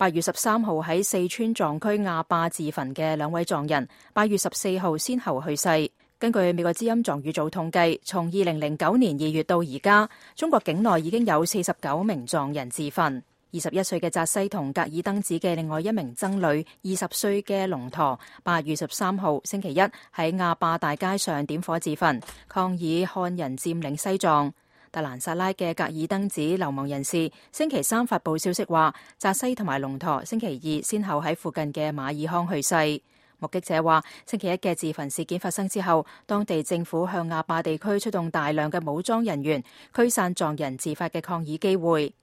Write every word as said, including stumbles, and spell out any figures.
八月十三號喺四川藏區亞壩自焚嘅兩位藏人，八月十四號先後去世。根據美國之音藏語組統計，從二零零九年二月到而家，中國境內已經有四十九名藏人自焚。二十一歲嘅扎西同格爾登子嘅另外一名僧侶，二十歲嘅龍陀，八月十三號星期一喺亞壩大街上點火自焚，抗議漢人佔領西藏。特蘭薩拉嘅格爾登子流亡人士星期三發佈消息話，扎西同埋龍陀星期二先後喺附近嘅馬爾康去世。目擊者話，星期一嘅自焚事件發生之後，當地政府向亞壩地區出動大量嘅武裝人員，驅散藏人自發嘅抗議機會。